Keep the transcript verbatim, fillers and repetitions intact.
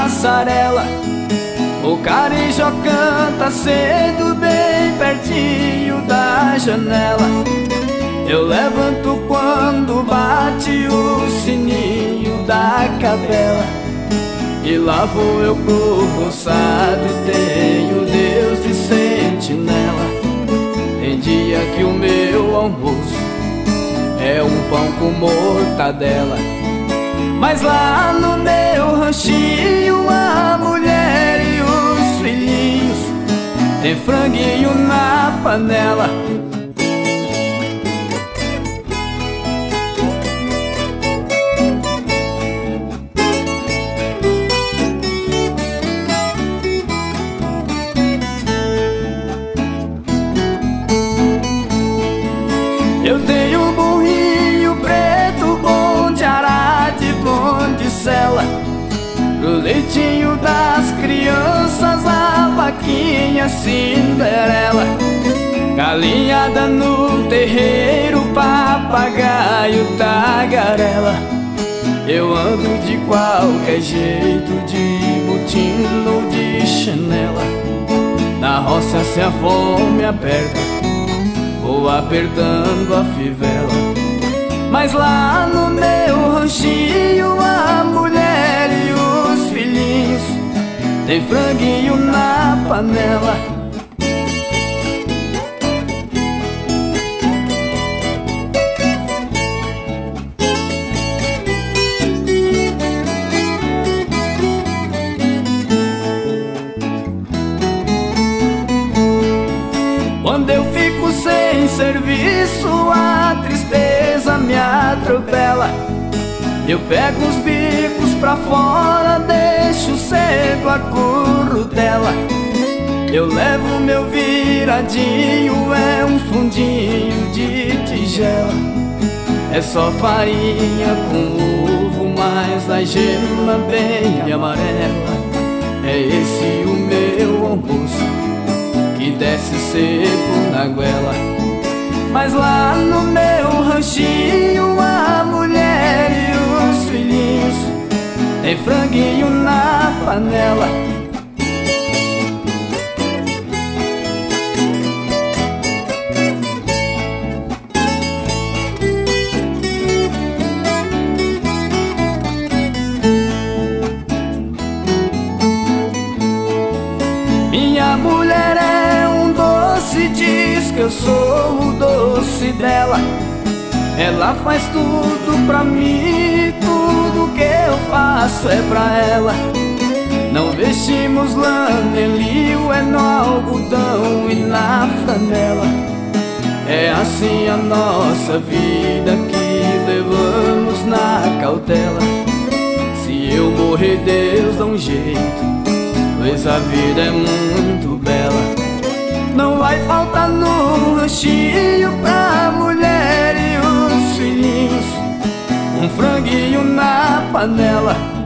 passarela. O carijó canta cedo bem pertinho da janela. Eu levanto quando bate o sininho da capela. E lá vou eu pro roçado e tenho Deus de sentinela. Tem dia que o meu almoço é um pão com mortadela. Mas lá no meu ranchinho a mulher e os filhinhos tem franguinho na panela. Eu tenho um burrinho preto, bom de arade, bom de sela. Pro leitinho das crianças, a vaquinha Cinderela. Galinhada no terreiro, papagaio, tagarela. Eu ando de qualquer jeito, de botina ou de chinela. Na roça se a fome aperta, vou apertando a fivela. Mas lá no meu ranchinho a mulher e os filhinhos tem franguinho na panela. Quando eu fico sem serviço, a tristeza me atropela. Eu pego os bicos pra fora, deixo cedo a currutela. Eu levo meu viradinho, é um fundinho de tigela. É só farinha com ovo, mas a gema bem amarela. É esse o meu almoço, que desce seco na goela. Mas lá no meu ranchinho a mulher e os filhinhos tem franguinho na panela. Minha mulher é um doce, diz que eu sou o doce dela. Ela faz tudo pra mim, tudo que eu faço é pra ela. Não vestimos lã nem linho, é no algodão e na flanela. É assim a nossa vida que levamos na cautela. Se eu morrer, Deus dá um jeito, pois a vida é muito bela. Não vai faltar no ranchinho pra mulher e os filhinhos um franguinho na panela.